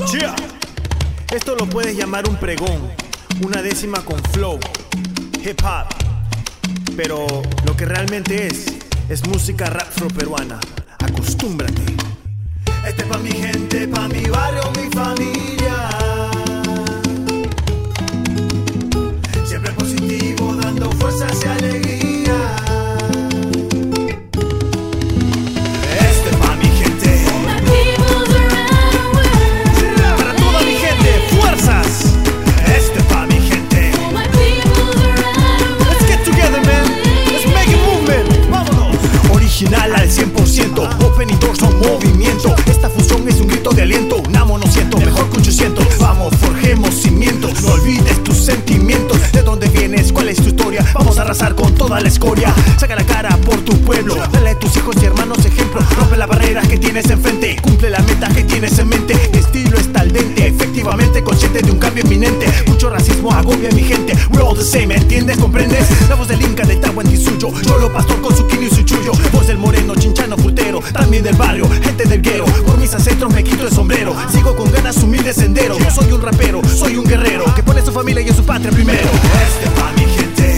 Yeah. Esto lo puedes llamar un pregón, una décima con flow, hip hop. Pero lo que realmente es música rap afroperuana. Acostúmbrate. Este es pa' mi gente, pa' mi barrio, mi familia. Siempre positivo, dando fuerzas y alegría. Este es pa' mi gente. Para toda mi gente, fuerzas. Este es pa' mi gente. Let's get together, man. Let's make a movement. Vámonos. Original al 100%. Open y doors son movimiento. Esta fusión es un grito de aliento. Un amo no siento, mejor que 800. Vamos, forjemos cimientos. No olvides tus sentimientos. ¿De dónde vienes? ¿Cuál es tu historia? Vamos a arrasar con toda la escoria. Saca la cara por tu pueblo. Dale a tus hijos y hermanos ejemplo. Rompe las barreras que tienes enfrente. Cumple la meta que tienes en mente. Mi estilo está al dente. Efectivamente consciente de un cambio inminente. Mucho racismo agobia a mi gente. We're all the same, ¿entiendes? ¿Comprendes? La voz del Inca, del Tahuantinsuyo suyo. Cholo pastor con su quino y su chullo. Voz del moreno, chinchano, frutero. También del barrio, gente del guero. Por mis ancestros me quito el sombrero. Sigo con ganas humilde sendero. No soy un rapero, soy un guerrero que pone a su familia y a su patria primero. Este pa' mi gente.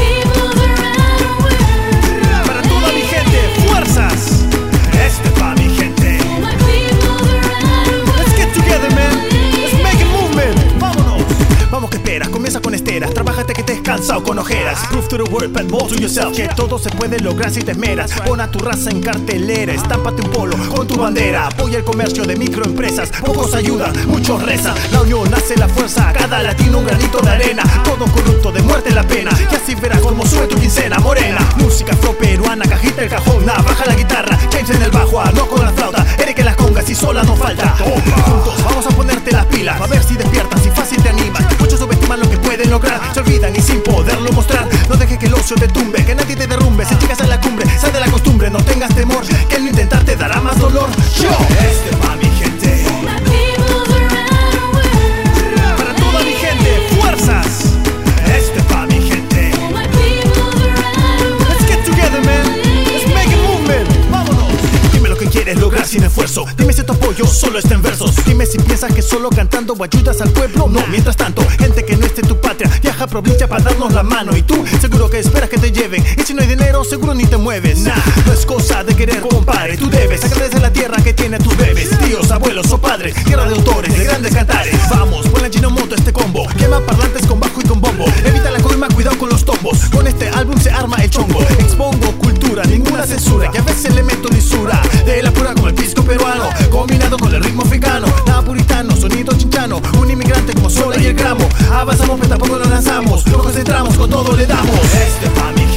Para toda mi gente, fuerzas. Este pa' mi gente. Let's get together, man. Let's make a movement. Vámonos. Vamos, que esperas, comienza con esteras. Trabájate que te has cansado con ojeras. Prove to the world, but more to yourself. Que todo se puede lograr si te esmeras. Pon a tu raza en cartelera. Estámpate un polo con tu bandera. Apoya el comercio de microempresas. Pocos ayudan, muchos rezan. La unión hace la fuerza. Cada latino un granito de arena. Todo corrupto, de muerte la pena. Y así verás como sube tu quincena morena. Música afroperuana, cajita el cajón. Baja la guitarra, James en el bajo. No con la flauta, Eric en las congas y sola no falta. Juntos vamos a ponerte las pilas. A ver si despiertas y fácil te animas. Muchos subestiman lo que pueden lograr. Se olvidan y sin poderlo mostrar. No dejes que el ocio te tumbe, que nadie te derrumbe. Si llegas a la cumbre, sal de la costumbre. No tengas temor, que el no intentar te dará más dolor. Yo, este pa' mi gente. Para toda mi gente, fuerzas. Este pa' mi gente. Let's get together, man. Let's make a movement. Vámonos. Dime lo que quieres lograr sin esfuerzo. Dime si tu apoyo solo está en versos. Dime si piensas que solo cantando ayudas al pueblo. No, mientras tanto, gente que no esté en tu patria viaja a provincia para darnos la mano. Y tú, seguro que esperas que te lleven. Y si no hay dinero, seguro ni te mueves. Nah, no es cosa de querer, compadre. Tú debes agradecer la tierra que tiene tus bebés. Tíos, abuelos o padres. Tierra de autores, de grandes cantares. Vamos, ponle en moto este combo. Quema parlantes con bajo y con bombo. Evita la coima, cuidado con los tombos. Con este álbum se arma el chongo. Expongo cultura, ninguna censura. Que a veces le meto lisura. De la pura como el pisco peruano. Combinado con el ritmo africano. Nada puritano, sonido chinchano. Un inmigrante como Sola y el gramo. Avanzamos pero tampoco nos lanzamos. Nos concentramos, con todo le damos. Este pa' mi